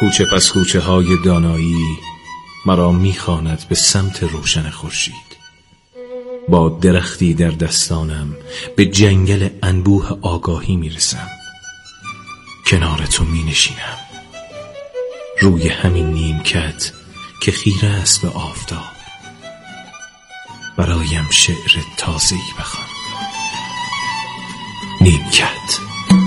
کوچه پس کوچه های دانایی مرا میخواند به سمت روشن خورشید. با درختی در دستانم به جنگل انبوه آگاهی میرسم. کنار تو مینشینم، روی همین نیمکت که خیره است به آفتاب. برایم شعر تازه‌ای بخوان. نیمکت.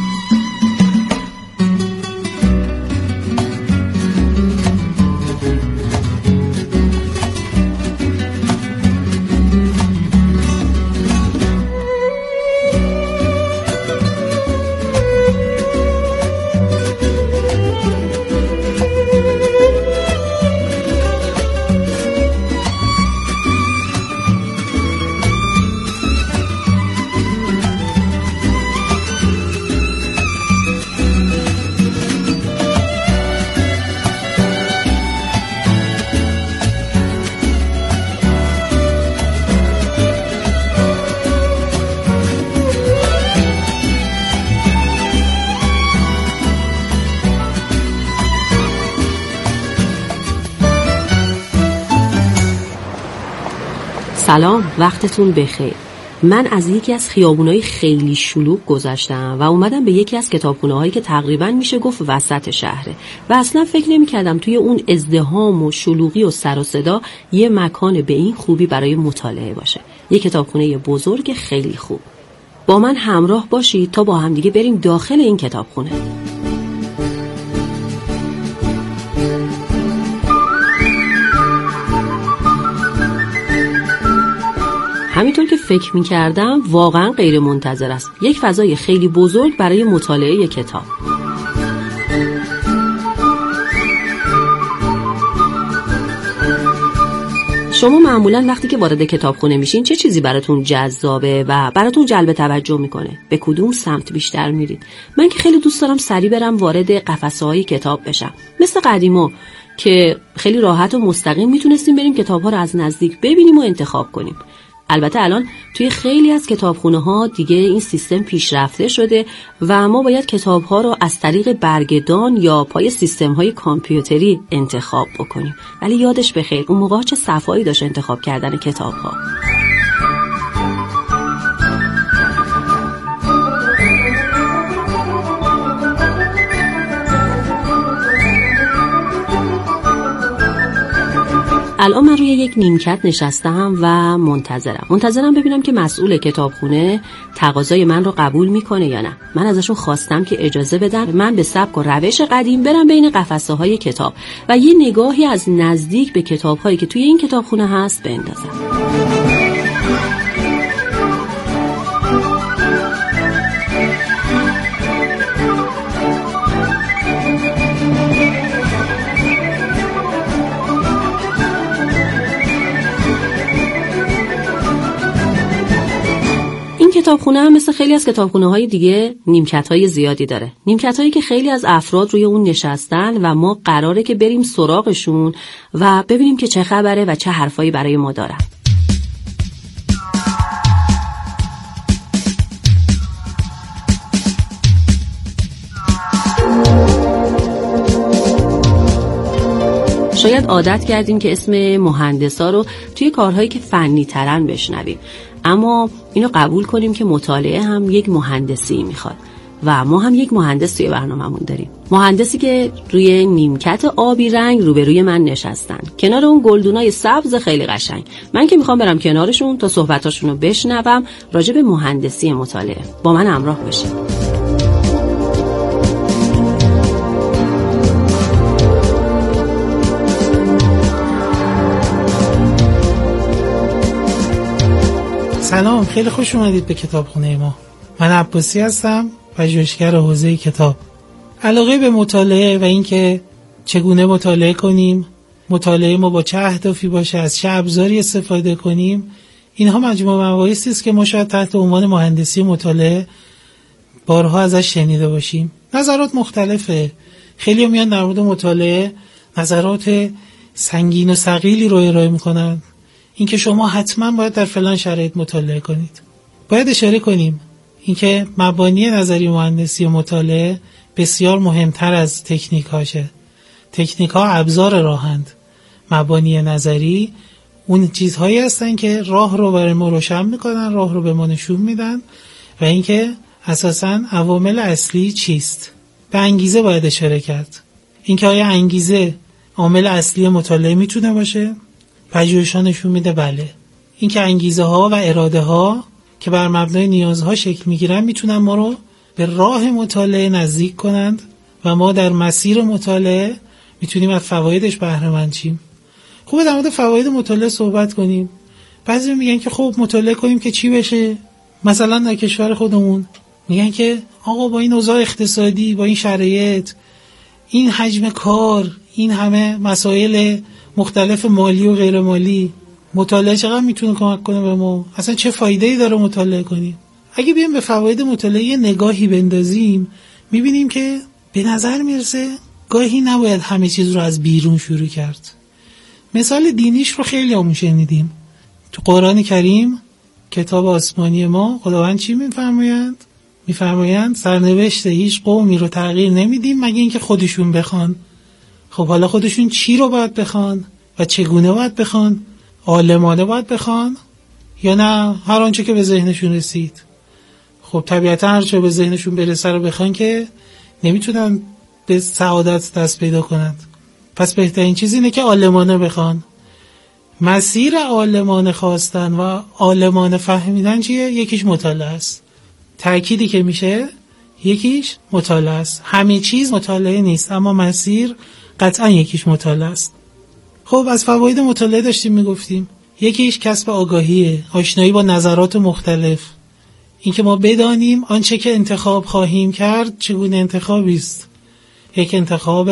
سلام، وقتتون بخیر. من از یکی از خیابونای خیلی شلوغ گذشتم و اومدم به یکی از کتابخونه‌هایی که تقریباً میشه گفت وسط شهره و اصلا فکر نمی‌کردم توی اون ازدحام و شلوغی و سر و صدا یه مکان به این خوبی برای مطالعه باشه. یه کتابخونه بزرگ خیلی خوب. با من همراه باشید تا با هم دیگه بریم داخل این کتابخونه. همینطور که فکر می‌کردم واقعاً غیر منتظر است. یک فضای خیلی بزرگ برای مطالعه کتاب. شما معمولاً وقتی که وارد کتابخونه میشین چه چیزی براتون جذابه و براتون جلب توجه میکنه؟ به کدوم سمت بیشتر میرید؟ من که خیلی دوست دارم سریع برم وارد قفسه‌های کتاب بشم. مثل قدیما که خیلی راحت و مستقیم میتونستیم بریم کتاب‌ها رو از نزدیک ببینیم و انتخاب کنیم. البته الان توی خیلی از کتابخونه‌ها دیگه این سیستم پیشرفته شده و ما باید کتاب‌ها رو از طریق برگدان یا پای سیستم‌های کامپیوتری انتخاب بکنیم. ولی یادش بخیر اون موقع چه صفایی داشت انتخاب کردن کتاب‌ها. الان من روی یک نیمکت نشستم و منتظرم ببینم که مسئول کتابخونه تقاضای من رو قبول میکنه یا نه. من ازشون خواستم که اجازه بدن من به سبک و روش قدیم برم بین قفسه‌های کتاب و یه نگاهی از نزدیک به کتاب‌هایی که توی این کتابخونه هست بندازم. کتابخونه هم مثل خیلی از کتابخونه‌های دیگه نیمکت‌های زیادی داره. نیمکت‌هایی که خیلی از افراد روی اون نشستن و ما قراره که بریم سراغشون و ببینیم که چه خبره و چه حرفایی برای ما دارن. شاید عادت کردیم که اسم مهندسا رو توی کارهایی که فنی ترن بشنویم، اما اینو قبول کنیم که مطالعه هم یک مهندسی میخواد و ما هم یک مهندس توی برنامه‌مون داریم. مهندسی که روی نیمکت آبی رنگ روبروی من نشستن کنار اون گلدونای سبز خیلی قشنگ. من که میخوام برم کنارشون تا صحبتاشون رو بشنوم راجع به مهندسی مطالعه. با من همراه باشید. سلام، خیلی خوش اومدید به کتابخونه ما. من عباسی هستم، پژوهشگر حوزه کتاب. علاقه به مطالعه و اینکه چگونه مطالعه کنیم، مطالعه ما با چه اهدافی باشه، از چه ابزاری استفاده کنیم، اینها مجموعه مباحثی است که ما شاید تحت عنوان مهندسی مطالعه بارها ازش شنیده باشیم. نظرات مختلفه. خیلی میان در مورد مطالعه نظرات سنگین و ثقیلی رو ارائه میکنن، اینکه شما حتما باید در فلان شرایط مطالعه کنید. باید اشاره کنیم اینکه مبانی نظری مهندسی مطالعه بسیار مهمتر از تکنیک هاشه تکنیک ها ابزار راهند. مبانی نظری اون چیزهایی هستن که راه رو برای ما روشن میکنن، راه رو به ما نشون میدن و اینکه اساساً عوامل اصلی چیست. به انگیزه باید اشاره کرد. اینکه آیا انگیزه عامل اصلی مطالعه میتونه باشه؟ پژوهش‌ها نشون میده بله. اینکه انگیزه ها و اراده ها که بر مبنای نیازها شکل میگیرن میتونن ما رو به راه مطالعه نزدیک کنند و ما در مسیر مطالعه میتونیم از فوایدش بهره مند شیم. خوبه در مورد فواید مطالعه صحبت کنیم. بعضی میگن که خب مطالعه کنیم که چی بشه؟ مثلا در کشور خودمون میگن که آقا با این اوضاع اقتصادی، با این شرایط، این حجم کار، این همه مسائل مختلف مالی و غیر مالی، مطالعه چقدر میتونه کمک کنه به ما؟ اصلا چه فایده‌ای داره مطالعه کنیم؟ اگه بیایم به فواید مطالعه نگاهی بندازیم میبینیم که به نظر میرسه گاهی نباید همه چیز رو از بیرون شروع کرد. مثال دینیش رو خیلی همون شنیدیم. تو قرآن کریم کتاب آسمانی ما خداوند چی میفرمایند؟ میفرمایند سرنوشت هیچ قومی رو تغییر نمیدیم مگه اینکه خودشون بخوان. خب حالا خودشون چی رو باید بخوان و چگونه باید بخوان؟ عالمانه باید بخوان یا نه هر آنچه که به ذهنشون رسید؟ خب طبیعتا هر چه به ذهنشون برسه رو بخوان که نمیتونن به سعادت دست پیدا کنند. پس بهترین چیز اینه که عالمانه بخوان. مسیر عالمانه خواستن و عالمانه فهمیدن چیه؟ یکیش مطالعه است. تأکیدی که میشه یکیش مطالعه است. همه چیز مطالعه نیست اما مسیر قطعا یکیش مطالعه است. خب از فواید مطالعه داشتیم میگفتیم. یکیش کسب آگاهیه، آشنایی با نظرات مختلف. اینکه ما بدانیم آنچه که انتخاب خواهیم کرد چگونه انتخابی است. یک انتخاب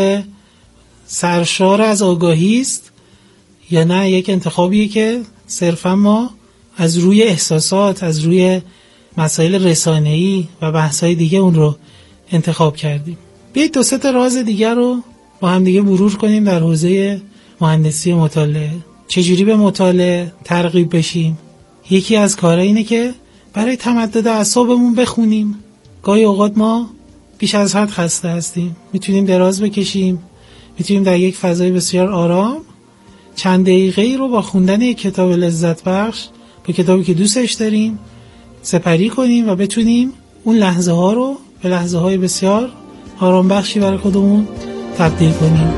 سرشار از آگاهی است یا نه یک انتخابیه که صرفا ما از روی احساسات، از روی مسائل رسانه‌ای و بحث‌های دیگه اون رو انتخاب کردیم. بیایید دو سه تا راز دیگر رو با هم دیگه مرور کنیم در حوزه مهندسی مطالعه. چجوری به مطالعه ترغیب بشیم؟ یکی از کارها اینه که برای تمدد اعصابمون بخونیم. گاهی اوقات ما بیش از حد خسته هستیم. میتونیم دراز بکشیم، میتونیم در یک فضای بسیار آرام چند دقیقه‌ای رو با خوندن یک کتاب لذت بخش، به کتابی که دوستش داریم، سپری کنیم و بتونیم اون لحظه ها رو به لحظه های بسیار آرام بخشی برای خودمون تبدیل کنیم.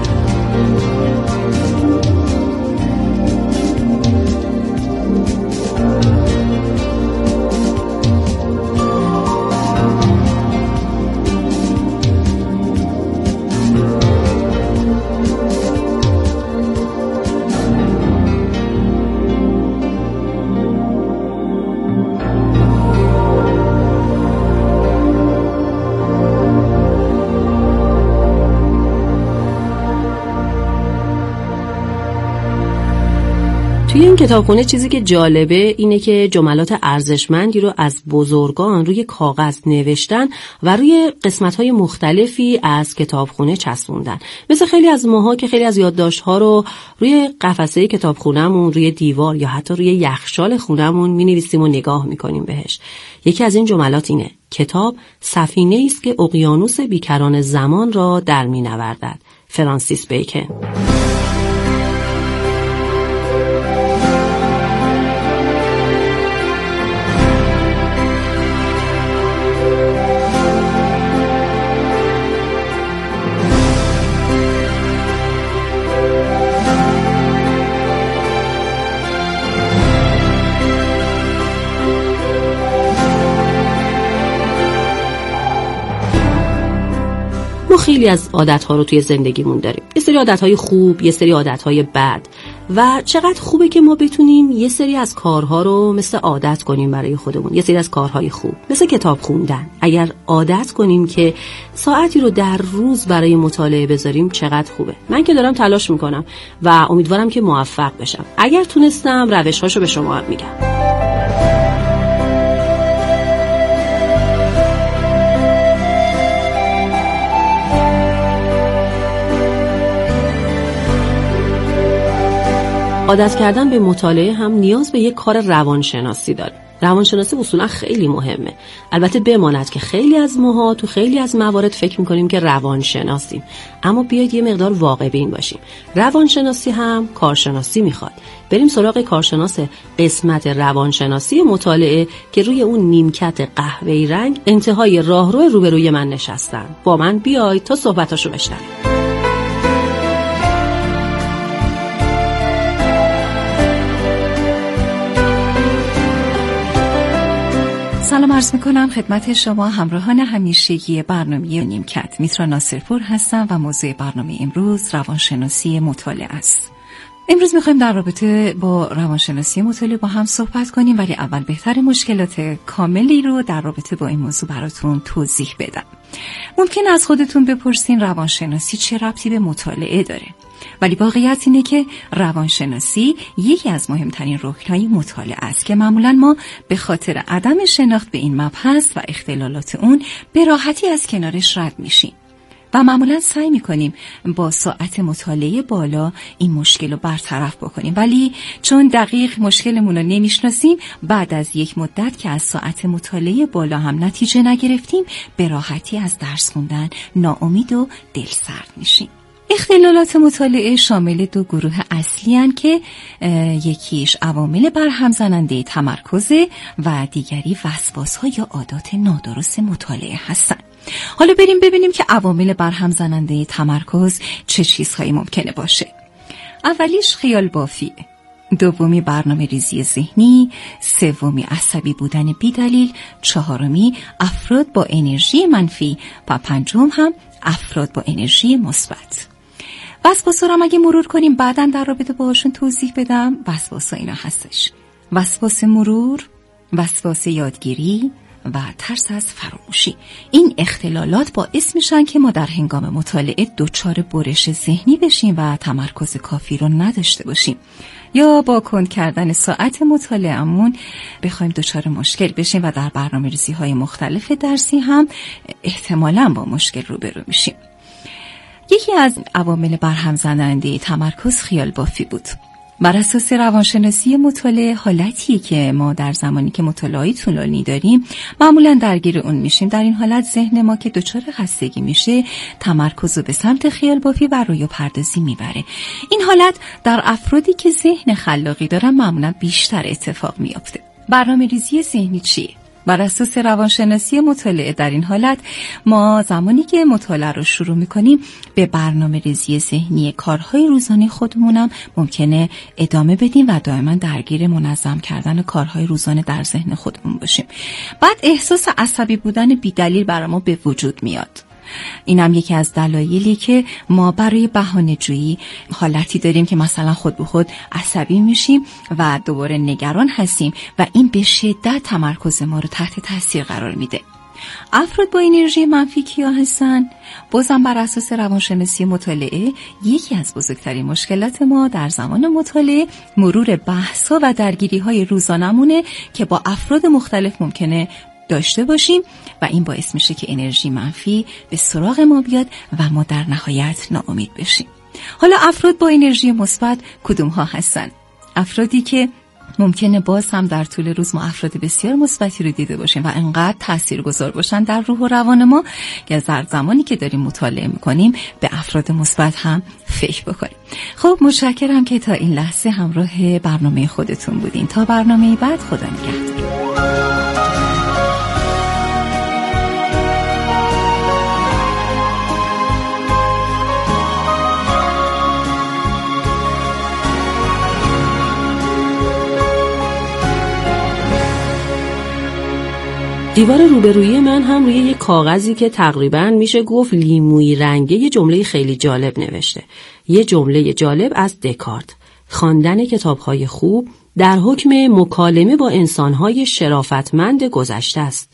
توی این کتابخونه چیزی که جالبه اینه که جملات ارزشمندی رو از بزرگان روی کاغذ نوشتن و روی قسمت‌های مختلفی از کتابخونه چسبوندن. مثل خیلی از ماها که خیلی از یادداشت‌ها رو روی قفسه کتابخونه‌مون، روی دیوار یا حتی روی یخچال خونه‌مون می‌نویسیم و نگاه می‌کنیم بهش. یکی از این جملات اینه: کتاب سفینه‌ای است که اقیانوس بیکران زمان را در می‌نوردد. فرانسیس بیکن. ما خیلی از عادت‌ها رو توی زندگیمون داریم. یه سری عادت‌های خوب، یه سری عادت‌های بد. و چقدر خوبه که ما بتونیم یه سری از کارها رو مثل عادت کنیم برای خودمون. یه سری از کارهای خوب مثل کتاب خوندن. اگر عادت کنیم که ساعتی رو در روز برای مطالعه بذاریم چقدر خوبه. من که دارم تلاش میکنم و امیدوارم که موفق بشم. اگر تونستم روش‌هاشو به شما هم میگم. عادت کردن به مطالعه هم نیاز به یک کار روانشناسی داره. روانشناسی اصولا خیلی مهمه. البته بماند که خیلی از ماها تو خیلی از موارد فکر میکنیم که روانشناسیم، اما بیاید یه مقدار واقع بین باشیم. روانشناسی هم کارشناسی میخواد. بریم سراغ کارشناس قسمت روانشناسی مطالعه که روی اون نیمکت قهوه‌ای رنگ انتهای راهرو روبروی من نشستن. با من بیاید تا صحبتاشو بشنویم. سلام عرض میکنم خدمت شما همراهان همیشگی برنامه نیمکت. میترا ناصرپور هستم و موضوع برنامه امروز روانشناسی مطالعه است. امروز میخوایم در رابطه با روانشناسی مطالعه با هم صحبت کنیم، ولی اول بهتر مشکلات کاملی رو در رابطه با این موضوع براتون توضیح بدم. ممکن از خودتون بپرسین روانشناسی چه ربطی به مطالعه داره؟ ولی واقعیت اینه که روانشناسی یکی از مهمترین رکن‌های مطالعه است که معمولاً ما به خاطر عدم شناخت به این مبحث و اختلالات اون به راحتی از کنارش رد میشیم و معمولاً سعی میکنیم با ساعت مطالعه بالا این مشکل رو برطرف بکنیم، ولی چون دقیق مشکلمون رو نمیشناسیم، بعد از یک مدت که از ساعت مطالعه بالا هم نتیجه نگرفتیم، به راحتی از درس خوندن ناامید و دلسرد میشیم. اختلالات مطالعه شامل دو گروه اصلی هستند که یکیش عوامل برهم زننده تمرکز و دیگری وسواس‌ها یا عادات نادرست مطالعه هستند. حالا بریم ببینیم که عوامل برهم زننده تمرکز چه چیزهایی ممکنه باشه. اولیش خیال بافی، دومی برنامه ریزی ذهنی، سومی عصبی بودن بی‌دلیل، چهارمی افراد با انرژی منفی و پنجم هم افراد با انرژی مثبت. وسواسا رو اگه مرور کنیم بعداً در رابطه باهاشون توضیح بدم. وسواسا اینا هستش: وسواس مرور، وسواس یادگیری و ترس از فراموشی. این اختلالات باعث میشن که ما در هنگام مطالعه دچار برش ذهنی بشیم و تمرکز کافی رو نداشته باشیم، یا با کند کردن ساعت مطالعه‌مون بخوایم دچار مشکل بشیم و در برنامه‌ریزی‌های مختلف درسی هم احتمالاً با مشکل روبرو میشیم. یکی از عوامل برهم زننده تمرکز خیال بافی بود. بر اساس روانشناسی مطالعه، حالتیه که ما در زمانی که مطالعه طولانی داریم معمولاً درگیر اون میشیم. در این حالت ذهن ما که دچار خستگی میشه، تمرکز رو به سمت خیال بافی و رویا پردازی میبره. این حالت در افرادی که ذهن خلاقی دارن معمولاً بیشتر اتفاق میافته. برنامه‌ریزی ذهنی چیه؟ بر اساس روانشناسی مطالعه در این حالت ما زمانی که مطالعه رو شروع میکنیم به برنامه ریزی ذهنی کارهای روزانه خودمونم ممکنه ادامه بدیم و دائما درگیر منظم کردن کارهای روزانه در ذهن خودمون باشیم. بعد احساس عصبی بودن بی‌دلیل برای ما به وجود میاد. این هم یکی از دلایلی که ما برای بهانه‌جویی حالتی داریم که مثلا خود به خود عصبی میشیم و دوباره نگران هستیم و این به شدت تمرکز ما رو تحت تاثیر قرار میده. افراد با انرژی منفی کیا هستن؟ بازم بر اساس روانشناسی مطالعه یکی از بزرگترین مشکلات ما در زمان مطالعه مرور بحث‌ها و درگیری‌های روزانمونه که با افراد مختلف ممکنه داشته باشیم و این باعث میشه که انرژی منفی به سراغ ما بیاد و ما در نهایت ناامید بشیم. حالا افراد با انرژی مثبت کدوم ها هستن؟ افرادی که ممکنه باز هم در طول روز ما افراد بسیار مثبتی رو دیده باشیم و انقدر تاثیرگذار باشن در روح و روان ما که در زمانی که داریم مطالعه میکنیم به افراد مثبت هم فکر بکنیم. خب متشکرم که تا این لحظه همراه برنامه خودتون بودین. تا برنامه بعد، خدا نگهدار. دیوار روبرویی من هم روی یک کاغذی که تقریباً میشه گفت لیمویی رنگه یه جمله خیلی جالب نوشته. یه جمله جالب از دکارت: خواندن کتاب‌های خوب در حکم مکالمه با انسان‌های شرافتمند گذشته است.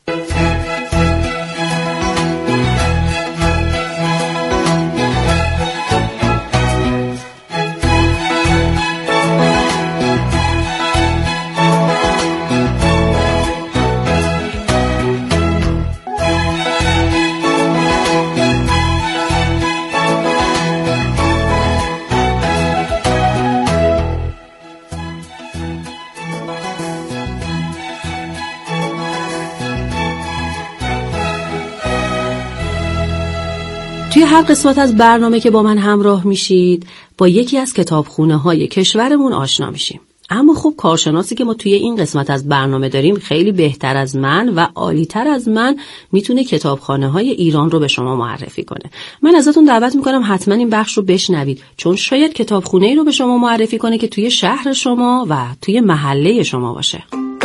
توی هر قسمت از برنامه که با من همراه میشید با یکی از کتابخونه‌های کشورمون آشنا میشیم. اما خب کارشناسی که ما توی این قسمت از برنامه داریم خیلی بهتر از من و عالی‌تر از من میتونه کتابخانه‌های ایران رو به شما معرفی کنه. من ازتون دعوت میکنم حتما این بخش رو بشنوید، چون شاید کتابخونه‌ای رو به شما معرفی کنه که توی شهر شما و توی محله شما باشه.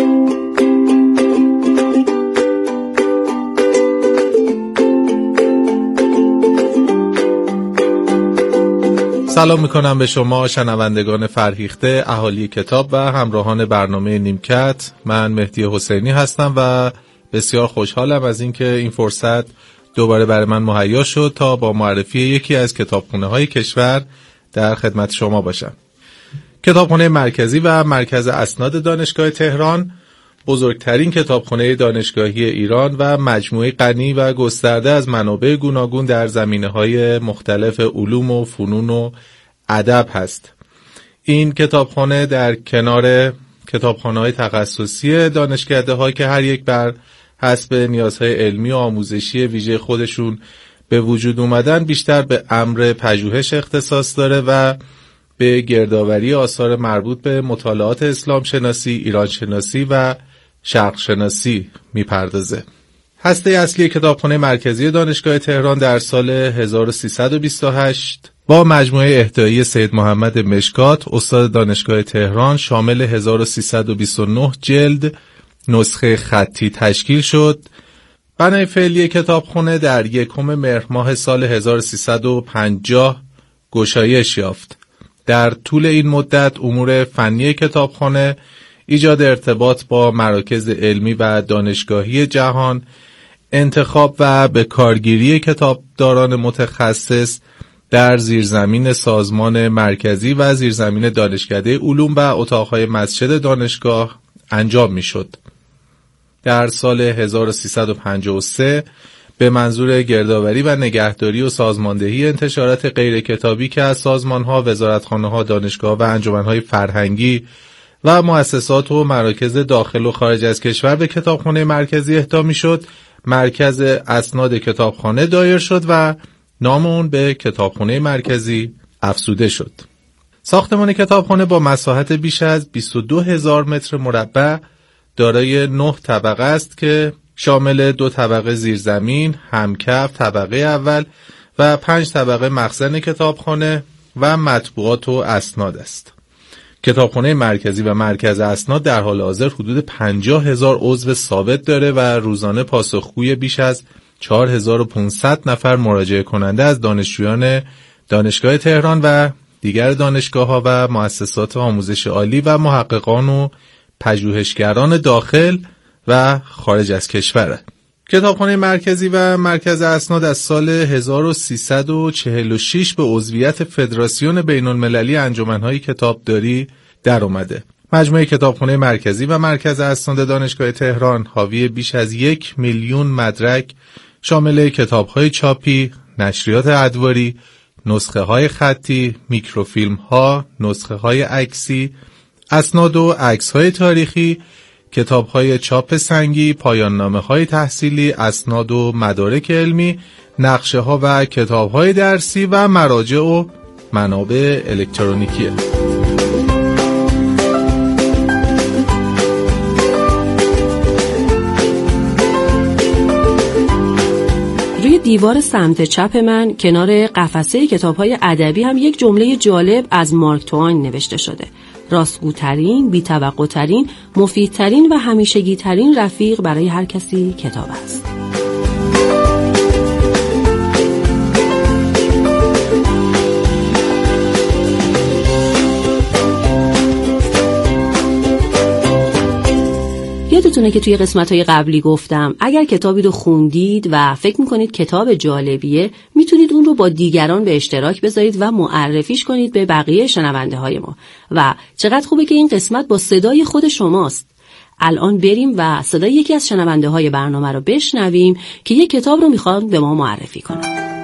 سلام میکنم به شما شنوندگان فرهیخته، اهالی کتاب و همراهان برنامه نیمکت. من مهدی حسینی هستم و بسیار خوشحالم از اینکه این فرصت دوباره برای من مهیا شد تا با معرفی یکی از کتابخانه‌های کشور در خدمت شما باشم. کتابخانه مرکزی و مرکز اسناد دانشگاه تهران بزرگترین کتابخانه دانشگاهی ایران و مجموعه غنی و گسترده از منابع گوناگون در زمینه‌های مختلف علوم و فنون و ادب هست. این کتابخانه در کنار کتابخانه‌های تخصصی دانشکده‌ها که هر یک بر حسب نیازهای علمی و آموزشی ویژه خودشون به وجود اومدن بیشتر به امر پژوهش اختصاص داره و به گردآوری آثار مربوط به مطالعات اسلام شناسی، ایران شناسی و شرق شناسی میپردازه. هسته اصلی کتابخانه مرکزی دانشگاه تهران در سال 1328 با مجموعه اهدایی سید محمد مشکات استاد دانشگاه تهران شامل 1329 جلد نسخه خطی تشکیل شد. بنای فعلی کتابخانه در 1 مهر ماه سال 1350 گشایش یافت. در طول این مدت امور فنی کتابخانه، ایجاد ارتباط با مراکز علمی و دانشگاهی جهان، انتخاب و به کارگیری کتابداران متخصص در زیرزمین سازمان مرکزی و زیرزمین دانشکده علوم و اتاقهای مسجد دانشگاه انجام می شد. در سال 1353 به منظور گردآوری و نگهداری و سازماندهی انتشارات غیر کتابی که از سازمان‌ها، وزارتخانه‌ها، دانشگاه و انجمن‌های فرهنگی و مؤسسات و مراکز داخل و خارج از کشور به کتابخانه مرکزی اهدا می‌شد، مرکز اسناد کتابخانه دایر شد و نام اون به کتابخانه مرکزی افزوده شد. ساختمان کتابخانه با مساحت بیش از 22,000 متر مربع دارای 9 طبقه است که شامل 2 طبقه زیرزمین، همکف، طبقه اول و 5 طبقه مخزن کتابخانه و مطبوعات و اسناد است. کتابخانه مرکزی و مرکز اسناد در حال حاضر حدود 50,000 عضو ثابت داره و روزانه پاسخگوی بیش از 4,500 نفر مراجعه کننده از دانشجویان دانشگاه تهران و دیگر دانشگاه‌ها و مؤسسات آموزش عالی و محققان و پژوهشگران داخل و خارج از کشور. کتابخانه مرکزی و مرکز اسناد از سال 1346 به عضویت فدراسیون بین‌المللی انجمن‌های کتابداری در اومده. مجموعه کتابخانه مرکزی و مرکز اسناد دانشگاه تهران حاوی بیش از 1 میلیون مدرک شامل کتاب‌های چاپی، نشریات ادواری، نسخه‌های خطی، میکروفیلم‌ها، نسخه‌های عکسی، اسناد و عکس‌های تاریخی، کتاب‌های چاپ سنگی، پایان‌نامه‌های تحصیلی، اسناد و مدارک علمی، نقشه‌ها و کتاب‌های درسی و مراجع و منابع الکترونیکی. روی دیوار سمت چپ من کنار قفسه کتاب‌های ادبی هم یک جمله جالب از مارک توین نوشته شده: راستگوترین، بی‌توقع‌ترین، مفیدترین و همیشگی‌ترین رفیق برای هر کسی کتاب است. یادتونه که توی قسمت‌های قبلی گفتم اگر کتابی رو خوندید و فکر می‌کنید کتاب جالبیه، میتونید اون رو با دیگران به اشتراک بذارید و معرفیش کنید به بقیه شنونده ما. و چقدر خوبه که این قسمت با صدای خود شماست. الان بریم و صدای یکی از شنونده های برنامه رو بشنویم که یک کتاب رو میخوان به ما معرفی کنن.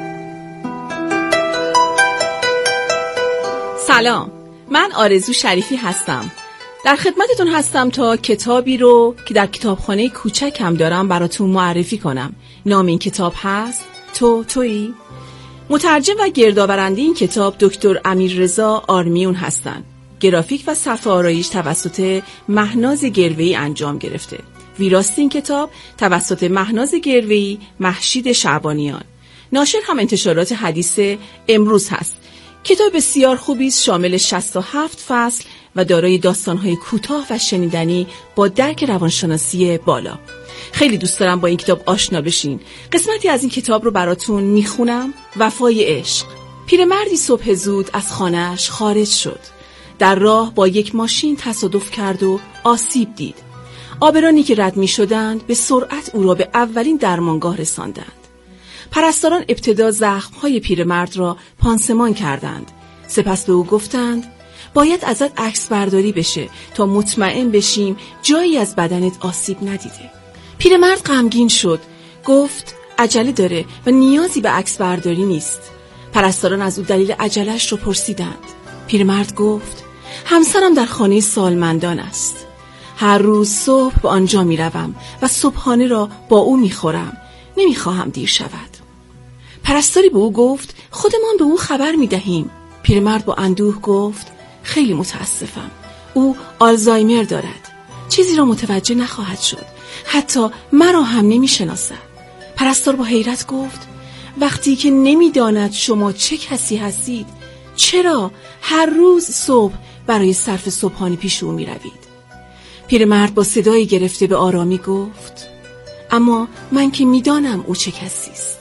سلام، من آرزو شریفی هستم. در خدمتتون هستم تا کتابی رو که در کتابخانه کوچکم دارم براتون معرفی کنم. نام این کتاب هست تویی؟ مترجم و گردآورنده این کتاب دکتر امیررضا آرمیون هستند. گرافیک و صفحه آرایش توسط مهناز گرویی انجام گرفته. ویراست این کتاب توسط مهناز گرویی، مهشید شعبانیان. ناشر هم انتشارات حدیث امروز هست. کتاب بسیار خوبی است، شامل 67 فصل و دارای داستان‌های کوتاه و شنیدنی با درک روانشناسی بالا. خیلی دوست دارم با این کتاب آشنا بشین. قسمتی از این کتاب رو براتون میخونم. وفای عشق. پیرمردی صبح زود از خانه‌اش خارج شد. در راه با یک ماشین تصادف کرد و آسیب دید. آبرانی که رد می شدند به سرعت او را به اولین درمانگاه رساندند. پرستاران ابتدا زخم‌های پیرمرد را پانسمان کردند. سپس به او گفتند باید ازت عکس برداری بشه تا مطمئن بشیم جایی از بدنت آسیب ندیده. پیرمرد غمگین شد. گفت عجله داره و نیازی به عکس برداری نیست. پرستاران از او دلیل عجله‌اش رو پرسیدند. پیرمرد گفت همسرم در خانه سالمندان است. هر روز صبح به آنجا می روم و صبحانه را با او می خورم. نمی خواهم دیر شود. پرستاری به او گفت خودمان به او خبر می دهیم. پیرمرد با اندوه گفت خیلی متاسفم. او آلزایمر دارد. چیزی را متوجه نخواهد شد. حتی مرا هم نمی شناسد. پرستار با حیرت گفت وقتی که نمی داند شما چه کسی هستید، چرا هر روز صبح برای صرف صبحانه پیش او می روید؟ پیرمرد با صدایی گرفته به آرامی گفت اما من که می دانم او چه کسی است.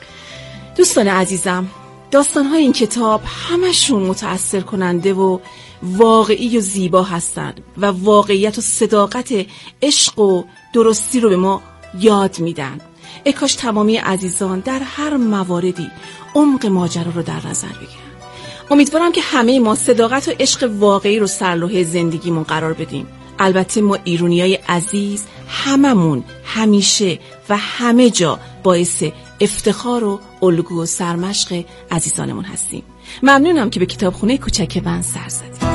دوستان عزیزم، داستان‌های این کتاب همشون متأثر کننده و واقعی و زیبا هستند و واقعیت و صداقت عشق و درستی رو به ما یاد میدن. ای کاش تمامی عزیزان در هر موردی عمق ماجرا رو در نظر بگیرن. امیدوارم که همه ما صداقت و عشق واقعی رو سرلوحه زندگیمون قرار بدیم. البته ما ایرونیای عزیز هممون همیشه و همه جا باعث افتخار و الگو و سرمشق عزیزانمون هستیم. ممنونم که به کتابخونه کوچک من سر زدید.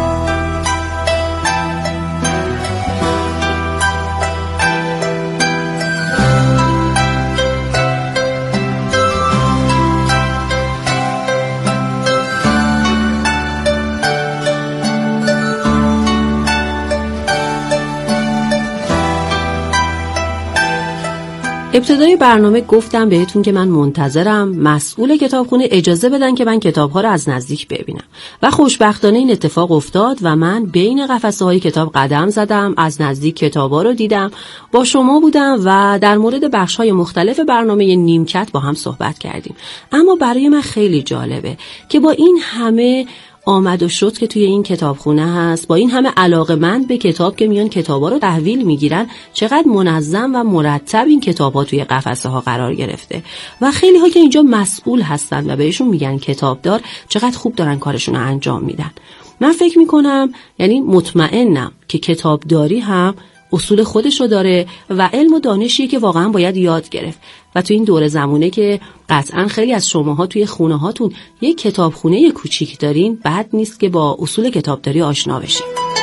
ابتدای برنامه گفتم بهتون که من منتظرم مسئول کتابخونه اجازه بدن که من کتاب‌ها رو از نزدیک ببینم و خوشبختانه این اتفاق افتاد و من بین قفسه‌های کتاب قدم زدم، از نزدیک کتاب‌ها رو دیدم، با شما بودم و در مورد بخش‌های مختلف برنامه نیمکت با هم صحبت کردیم. اما برای من خیلی جالبه که با این همه آمد و شد که توی این کتابخونه هست، با این همه علاقه‌مند به کتاب که میان کتابا رو تحویل میگیرن، چقدر منظم و مرتب این کتابا توی قفسه ها قرار گرفته و خیلی ها که اینجا مسئول هستن و بهشون میگن کتابدار، چقدر خوب دارن کارشون رو انجام میدن. من فکر میکنم، یعنی مطمئنم که کتابداری هم اصول خودش رو داره و علم و دانشیه که واقعا باید یاد گرفت و تو این دور زمونه که قطعا خیلی از شماها توی خونه هاتون یک کتابخونه کوچیک دارین، بد نیست که با اصول کتابداری آشنا بشین.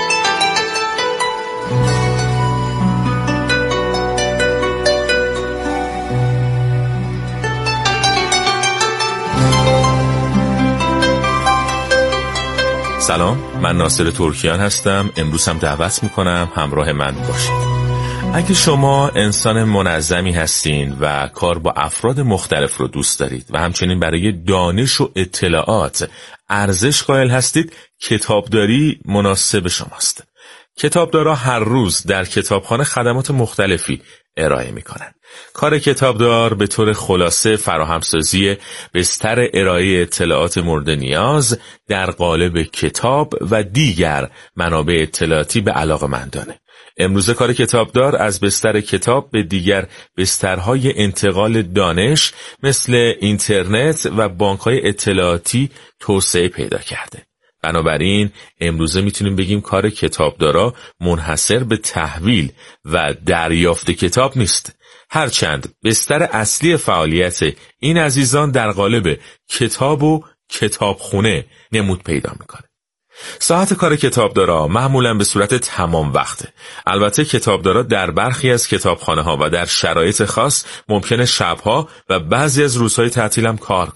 سلام، من ناصر ترکیان هستم. امروز هم دعوت میکنم همراه من باشید. اگه شما انسان منظمی هستین و کار با افراد مختلف رو دوست دارید و همچنین برای دانش و اطلاعات ارزش قائل هستید، کتابداری مناسب شماست. کتابدارا هر روز در کتابخانه خدمات مختلفی ارائه میکنن. کار کتابدار به طور خلاصه فراهمسازی بستر ارائه اطلاعات مورد نیاز در قالب کتاب و دیگر منابع اطلاعاتی به علاقه‌مندانه. امروزه کار کتابدار از بستر کتاب به دیگر بسترهای انتقال دانش مثل اینترنت و بانک‌های اطلاعاتی توسعه پیدا کرده. بنابراین امروزه میتونیم بگیم کار کتابدارا منحصر به تحویل و دریافت کتاب نیست، هرچند بستر اصلی فعالیت این عزیزان در قالب کتاب و کتابخونه نمود پیدا میکنه. ساعت کار کتابدارا معمولاً به صورت تمام وقته. البته کتابدارا در برخی از کتابخانه‌ها و در شرایط خاص ممکنه شبها و بعضی از روزهای تعطیل هم کار کنن.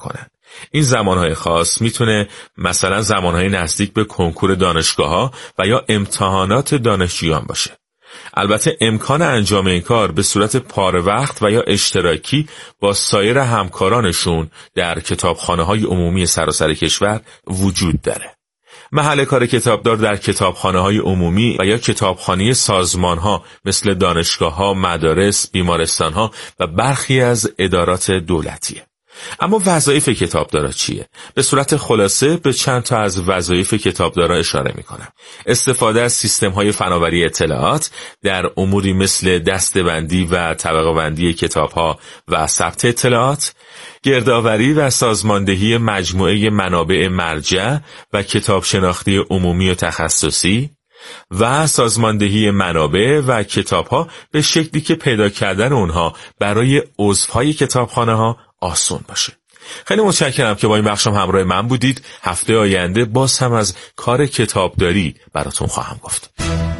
این زمانهای خاص میتونه مثلا زمانهای نزدیک به کنکور دانشگاه‌ها و یا امتحانات دانشجویان باشه. البته امکان انجام این کار به صورت پاره وقت و یا اشتراکی با سایر همکارانشون در کتابخانه‌های عمومی سراسر کشور وجود داره. محل کار کتابدار در کتابخانه‌های عمومی و یا کتابخانه سازمان‌ها مثل دانشگاه‌ها، مدارس، بیمارستان‌ها و برخی از ادارات دولتیه. اما وظایف کتابدارا چیه؟ به صورت خلاصه به چند تا از وظایف کتابدارا اشاره می‌کنم. استفاده از سیستم‌های فناوری اطلاعات در اموری مثل دسته‌بندی و طبقه‌بندی کتاب‌ها و ثبت اطلاعات، گردآوری و سازماندهی مجموعه منابع مرجع و کتاب شناختی عمومی و تخصصی و سازماندهی منابع و کتاب‌ها به شکلی که پیدا کردن اونها برای عضوهای کتابخانه‌ها آسان باشه. خیلی متشکرم که با این بخشم همراه من بودید. هفته آینده باز هم از کار کتابداری براتون خواهم گفت.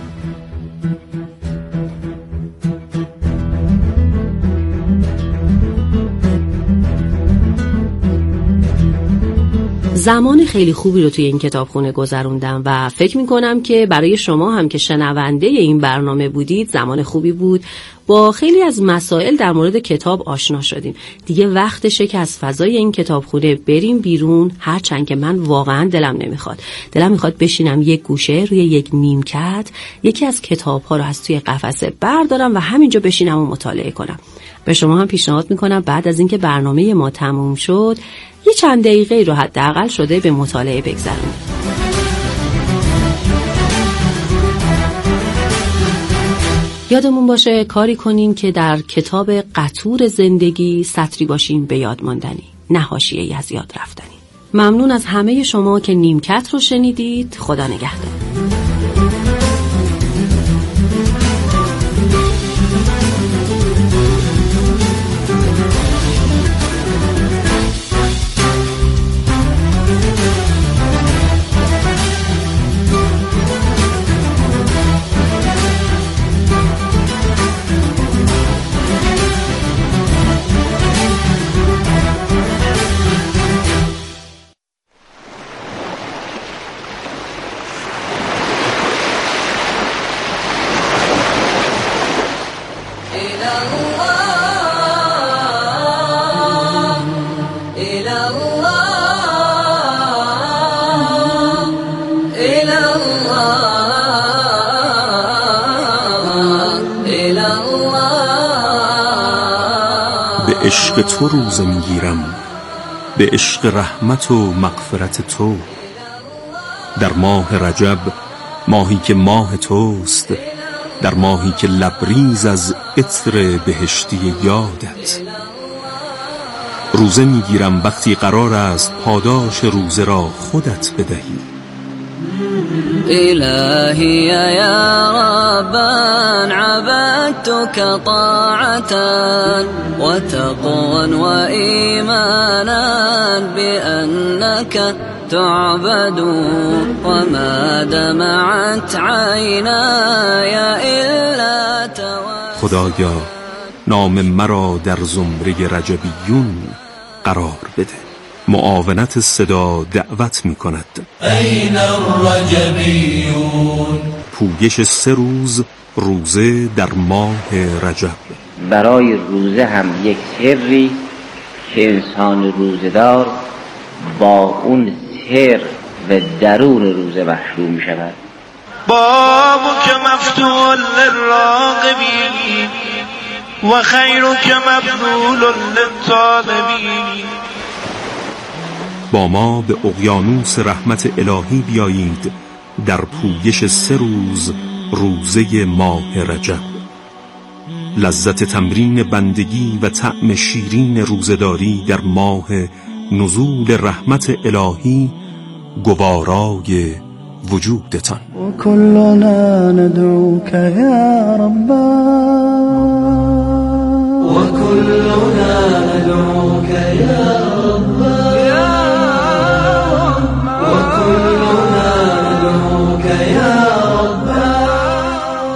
زمان خیلی خوبی رو توی این کتابخونه گذروندم و فکر میکنم که برای شما هم که شنونده این برنامه بودید زمان خوبی بود. با خیلی از مسائل در مورد کتاب آشنا شدیم. دیگه وقتشه که از فضای این کتابخونه بریم بیرون، هرچند که من واقعا دلم نمیخواد. دلم میخواد بشینم یک گوشه روی یک نیمکت، یکی از کتاب‌ها رو از توی قفسه بردارم و همینجا بشینم و مطالعه کنم. به شما هم پیشنهاد میکنم بعد از اینکه برنامه ما تموم شد یه چند دقیقه رو حداقل شده به مطالعه بگذرونید. یادمون باشه کاری کنیم که در کتاب قطور زندگی سطری باشیم به یاد ماندنی، نه حاشیه‌ای از یاد رفتنی. ممنون از همه شما که نیمکت رو شنیدید. خدا نگهدار. به عشق تو روزه میگیرم، به عشق رحمت و مغفرت تو. در ماه رجب، ماهی که ماه توست، در ماهی که لبریز از عطر بهشتی یادت. روزه میگیرم وقتی قرار است پاداش روزه را خودت بدهی. إلهي يا ربا عبدتك طاعة وتقوى وإيمانا بأنك تعبد وما دمعت عيناي إلا توسل. خدایا نام مرا در زمره رجبیون قرار بده. معاونت صدا دعوت می کند. این الرجبیون. پویش 3 روز روزه در ماه رجب. برای روزه هم یک سری که انسان روزه‌دار با اون سر و درون روزه محشور می شود. بابك مفتوح للراغبين وخيرك مبذول للطالبين. با ما به اقیانوس رحمت الهی بیایید در پویش 3 روز روزه ماه رجب. لذت تمرین بندگی و طعم شیرین روزداری در ماه نزول رحمت الهی گوارای وجودتان. و کلنا ندعوك یا ربا و کلنا ندعوك یا